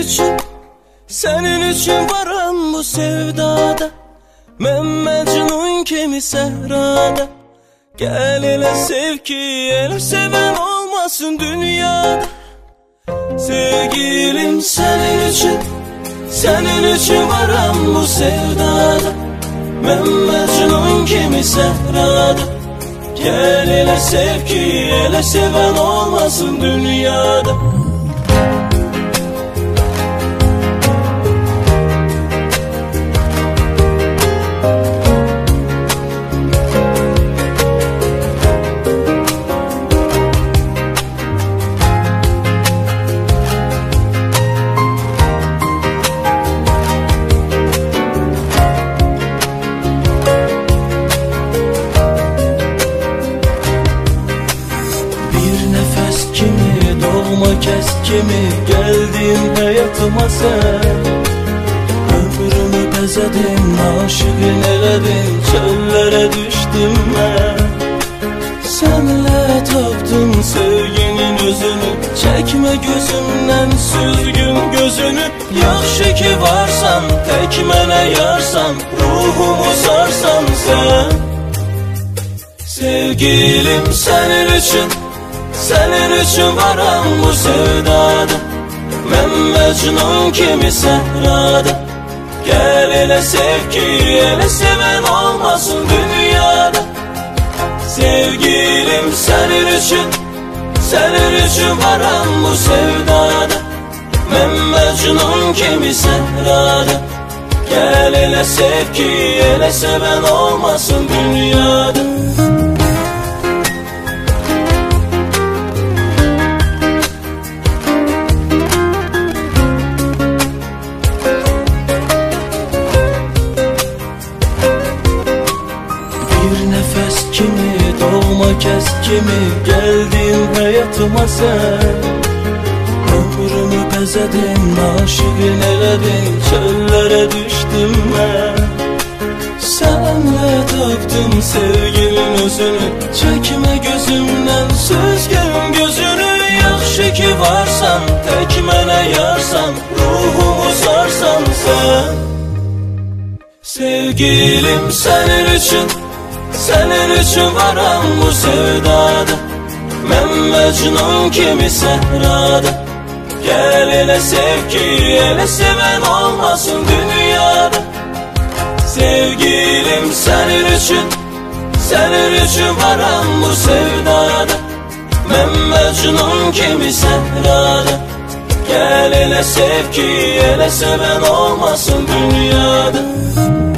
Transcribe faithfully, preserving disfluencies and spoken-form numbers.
üçün, senin üçün varam bu sevdada. Mən Məcnun kimi səhrada. Gəl elə sev ki, elə sevən olmasın dünyada. Sevgilim sənin üçün, sənin üçün varam bu sevdada. Mən Məcnun kimi səhrada. Gəl elə sev ki, elə sevən olmasın dünyada. Kes kimi geldin hayatıma sen. Ömrümü bezedin, aşığın eledin, çöllere düştüm ben. Senle tapdım sevginin özünü, çekme gözümden süzgün gözünü. Yaxşı ki varsan, tek mənə yarsan, ruhumu sarsan sen. Sevgilim senin için, senin üçün varam bu sevdada. Mən Məcnun kimi səhrada. Gəl elə sev ki, elə sevən olmasın dünyada. Sevgilim sənin üçün, sənin üçün varam bu sevdada. Mən Məcnun kimi səhrada. Gəl elə sev ki, elə sevən olmasın dünyada. Kimi, doğma kes kimi geldin hayatıma sen. Ömrümü bezedin, aşığın eledin, çöllere düştüm ben. Senle tapdım sevginin özünü, çekme gözümden süzgün gözünü. Yaxşı ki varsan, tek mənə yarsan, ruhumu sarsan sen. Sevgilim senin için, senin üçün varam bu sevdada. Mən Məcnun kimi səhrada. Gəl elə sev ki, elə sevən olmasın dünyada. Sevgilim sənin üçün, sənin üçün varam bu sevdada. Mən Məcnun kimi səhrada. Gəl elə sev ki, elə sevən olmasın dünyada.